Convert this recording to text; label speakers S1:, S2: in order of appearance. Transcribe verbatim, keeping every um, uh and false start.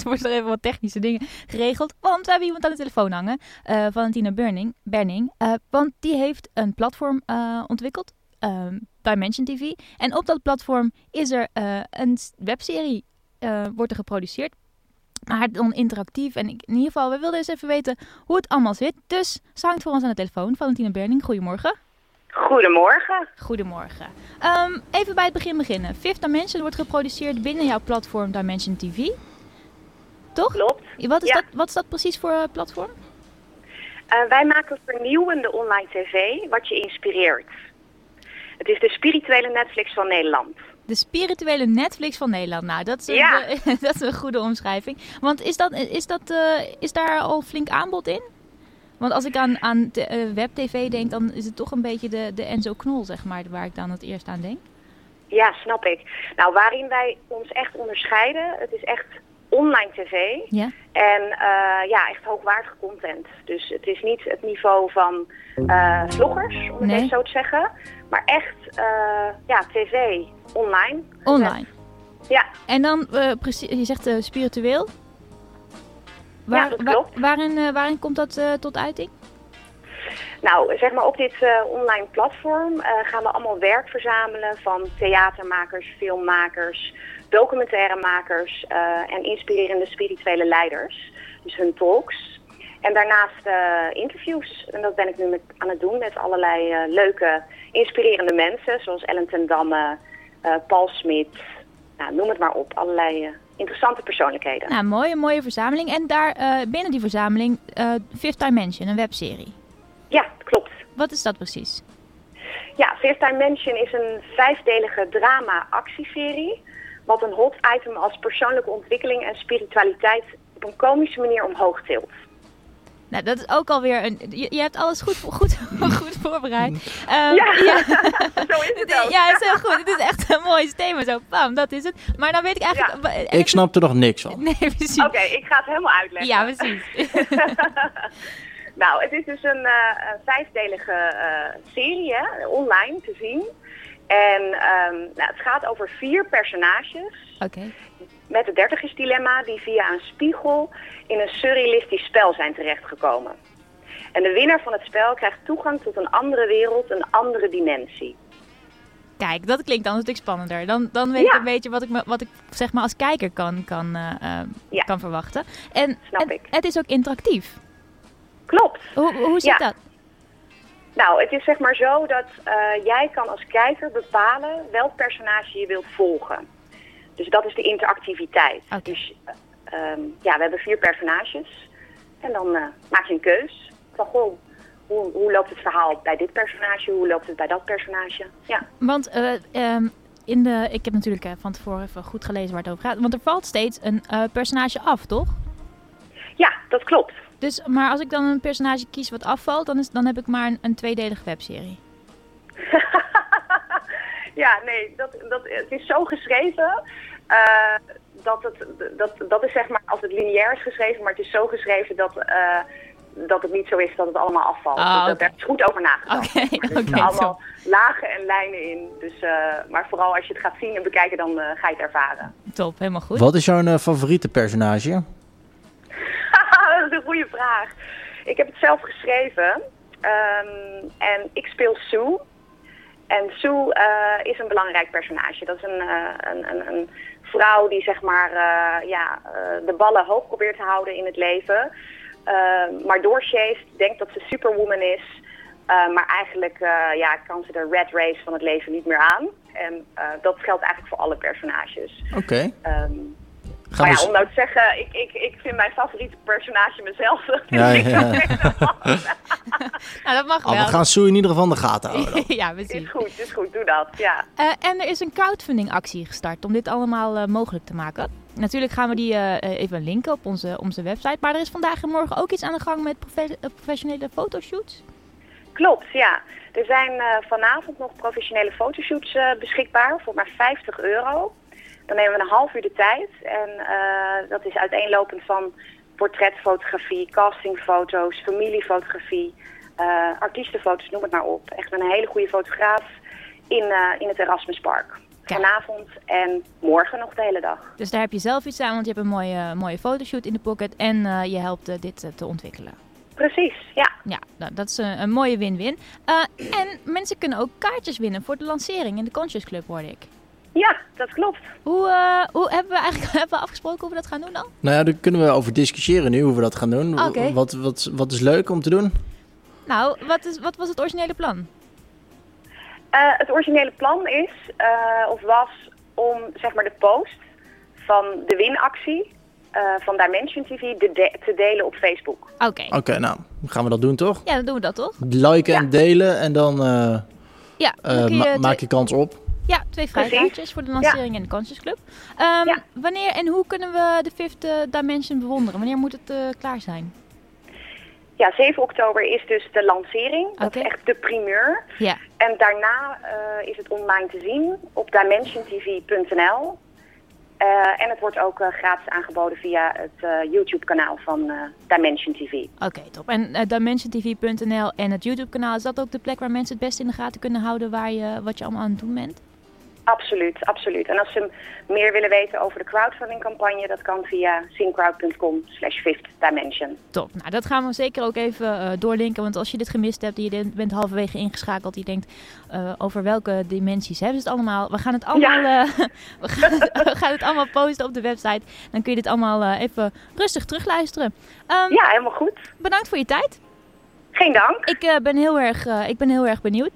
S1: worden er even wat technische dingen geregeld. Want we hebben iemand aan de telefoon hangen. Uh, Valentina Berning. Berning uh, want die heeft een platform uh, ontwikkeld. Uh, Dimension T V. En op dat platform is er uh, een webserie uh, wordt er geproduceerd. Maar dan interactief. En ik, in ieder geval, we wilden eens even weten hoe het allemaal zit. Dus ze hangt voor ons aan de telefoon. Valentina Berning, goedemorgen.
S2: Goedemorgen.
S1: Goedemorgen. Um, even bij het begin beginnen. Fifth Dimension wordt geproduceerd binnen jouw platform Dimension T V. Toch?
S2: Klopt.
S1: Wat is,
S2: ja.
S1: dat, wat is dat precies voor uh, platform?
S2: Uh, wij maken vernieuwende online tv wat je inspireert. Het is de spirituele Netflix van Nederland.
S1: De spirituele Netflix van Nederland. Nou, dat is een,
S2: ja.
S1: de, dat is een goede omschrijving. Want is, dat, is, dat, uh, is daar al flink aanbod in? Want als ik aan, aan te, uh, webtv denk, dan is het toch een beetje de, de Enzo Knol, zeg maar, waar ik dan het eerst aan denk.
S2: Ja, snap ik. Nou, waarin wij ons echt onderscheiden, het is echt online tv.
S1: Ja.
S2: En uh, ja, echt hoogwaardige content. Dus het is niet het niveau van uh, vloggers, om het
S1: nee.
S2: even zo te zeggen. Maar echt, uh, ja, tv online.
S1: Online?
S2: Ja.
S1: En dan, uh, precies, je zegt uh, spiritueel. Waar,
S2: ja, dat klopt.
S1: Waar, waarin, uh, waarin komt dat uh, tot uiting?
S2: Nou, zeg maar op dit uh, online platform uh, gaan we allemaal werk verzamelen van theatermakers, filmmakers, documentairemakers uh, en inspirerende spirituele leiders. Dus hun talks. En daarnaast uh, interviews. En dat ben ik nu met, aan het doen met allerlei uh, leuke, inspirerende mensen. Zoals Ellen ten Damme, uh, Paul Smit, nou, noem het maar op. Allerlei uh, interessante persoonlijkheden.
S1: Nou, mooie, mooie verzameling. En daar uh, binnen die verzameling uh, Fifth Dimension, een webserie.
S2: Ja, klopt.
S1: Wat is dat precies?
S2: Ja, Fifth Dimension is een vijfdelige drama-actieserie. Wat een hot item als persoonlijke ontwikkeling en spiritualiteit op een komische manier omhoog tilt.
S1: Nou, dat is ook alweer een... Je, je hebt alles goed, goed, goed voorbereid. Um,
S2: ja,
S1: ja.
S2: Zo is het ook.
S1: Ja, het is heel goed. Het is echt een mooi thema. Zo, bam, dat is het. Maar dan weet ik eigenlijk...
S3: Ja. Ik snap er nog niks van.
S1: Nee, precies.
S2: Oké, okay, ik ga het helemaal uitleggen.
S1: Ja, precies.
S2: Nou, het is dus een, uh, een vijfdelige uh, serie, hè, online te zien. En um, nou, het gaat over vier personages.
S1: Oké. Okay.
S2: Met het dertigersdilemma die via een spiegel in een surrealistisch spel zijn terechtgekomen. En de winnaar van het spel krijgt toegang tot een andere wereld, een andere dimensie.
S1: Kijk, dat klinkt dan een stuk spannender. Dan, dan weet ja. ik een beetje wat ik, me, wat ik zeg maar als kijker kan, kan, uh, uh, ja. kan verwachten. En,
S2: Snap
S1: en
S2: ik.
S1: Het is ook interactief.
S2: Klopt.
S1: Hoe, hoe zit
S2: ja.
S1: dat?
S2: Nou, het is zeg maar zo dat uh, jij kan als kijker bepalen welk personage je wilt volgen. Dus dat is de interactiviteit.
S1: Okay.
S2: Dus uh, um, ja, we hebben vier personages. En dan uh, maak je een keus. Van, goh, hoe, hoe loopt het verhaal bij dit personage? Hoe loopt het bij dat personage? Ja.
S1: Want uh, um, in de, ik heb natuurlijk uh, van tevoren even goed gelezen waar het over gaat. Want er valt steeds een uh, personage af, toch?
S2: Ja, dat klopt.
S1: Dus, maar als ik dan een personage kies wat afvalt, dan, is, dan heb ik maar een, een tweedelige webserie.
S2: Ja, nee, dat, dat, het is zo geschreven uh, dat het, dat, dat is zeg maar als het lineair is geschreven, maar het is zo geschreven dat, uh, dat het niet zo is dat het allemaal afvalt.
S1: Oh,
S2: dus
S1: okay.
S2: daar is goed over nagedacht.
S1: Okay,
S2: maar er
S1: okay,
S2: zitten allemaal
S1: zo.
S2: lagen en lijnen in. Dus, uh, maar vooral als je het gaat zien en bekijken, dan uh, ga je het ervaren.
S1: Top, helemaal goed.
S3: Wat is jouw uh, favoriete personage?
S2: Dat is een goede vraag. Ik heb het zelf geschreven um, en ik speel Sue. En Sue uh, is een belangrijk personage. Dat is een, uh, een, een, een vrouw die zeg maar uh, ja, uh, de ballen hoog probeert te houden in het leven. Uh, maar doorsjeest, denkt dat ze superwoman is. Uh, maar eigenlijk uh, ja, kan ze de red race van het leven niet meer aan. En uh, dat geldt eigenlijk voor alle personages.
S3: Oké. Okay.
S2: Um, Maar ja, om nou te zeggen, ik, ik, ik vind mijn favoriete personage mezelf.
S3: Ja, ja.
S1: Nou, dat mag wel.
S3: Oh, we gaan Sue in ieder geval in de gaten houden.
S1: Ja, precies.
S2: Is goed, is goed, doe dat, ja.
S1: Uh, en er is een crowdfunding actie gestart om dit allemaal uh, mogelijk te maken. Natuurlijk gaan we die uh, even linken op onze, onze website. Maar er is vandaag en morgen ook iets aan de gang met profe- professionele fotoshoots.
S2: Klopt, ja. Er zijn uh, vanavond nog professionele fotoshoots uh, beschikbaar voor maar vijftig euro. Dan nemen we een half uur de tijd en uh, dat is uiteenlopend van portretfotografie, castingfoto's, familiefotografie, uh, artiestenfoto's, noem het maar op. Echt een hele goede fotograaf in, uh, in het Erasmuspark.
S1: Kijk.
S2: vanavond en morgen nog de hele dag.
S1: Dus daar heb je zelf iets aan, want je hebt een mooie, mooie fotoshoot in de pocket en uh, je helpt uh, dit uh, te ontwikkelen.
S2: Precies, ja.
S1: Ja, nou, dat is een, een mooie win-win. Uh, en mensen kunnen ook kaartjes winnen voor de lancering in de Conscious Club, hoorde ik.
S2: Ja, dat klopt.
S1: Hoe, uh, hoe hebben we eigenlijk hebben we afgesproken hoe we dat gaan doen dan?
S3: Nou ja, daar kunnen we over discussiëren nu, hoe we dat gaan doen.
S1: Okay.
S3: Wat, wat, wat is leuk om te doen?
S1: Nou, wat, is, wat was het originele plan?
S2: Uh, het originele plan is, uh, of was, om zeg maar de post van de winactie uh, van Dimension T V de de- te delen op Facebook.
S1: Oké. Okay.
S3: Oké, okay, nou, gaan we dat doen toch?
S1: Ja, dan doen we dat toch?
S3: Liken
S2: ja.
S3: en delen en dan, uh,
S1: ja, dan
S3: uh,
S1: je
S3: ma-
S1: twee...
S3: maak je kans op.
S1: Ja, twee vrijkaartjes voor de lancering ja. in de Conscious Club. Um,
S2: ja.
S1: Wanneer en hoe kunnen we de Fifth Dimension bewonderen? Wanneer moet het uh, klaar zijn?
S2: Ja, zeven oktober is dus de lancering. Dat
S1: okay.
S2: is echt de primeur.
S1: Ja.
S2: En daarna uh, is het online te zien op dimension t v punt n l. Uh, en het wordt ook uh, gratis aangeboden via het uh, YouTube-kanaal van uh, Dimension T V.
S1: Oké, okay, top. En uh, dimension t v punt n l en het YouTube-kanaal, is dat ook de plek waar mensen het best in de gaten kunnen houden waar je, wat je allemaal aan het doen bent?
S2: Absoluut, absoluut. En als ze meer willen weten over de crowdfunding-campagne, dat kan via syncrowd punt com slash fifth dimension.
S1: Top. Nou, dat gaan we zeker ook even uh, doorlinken. Want als je dit gemist hebt en je bent halverwege ingeschakeld, die denkt uh, over welke dimensies hebben ze het allemaal. We gaan het allemaal, ja. uh, we gaan het, we gaan het allemaal posten op de website. Dan kun je dit allemaal uh, even rustig terugluisteren. Um,
S2: ja, helemaal goed.
S1: Bedankt voor je tijd.
S2: Geen dank.
S1: Ik, uh, ben heel erg, uh, ik ben heel erg benieuwd.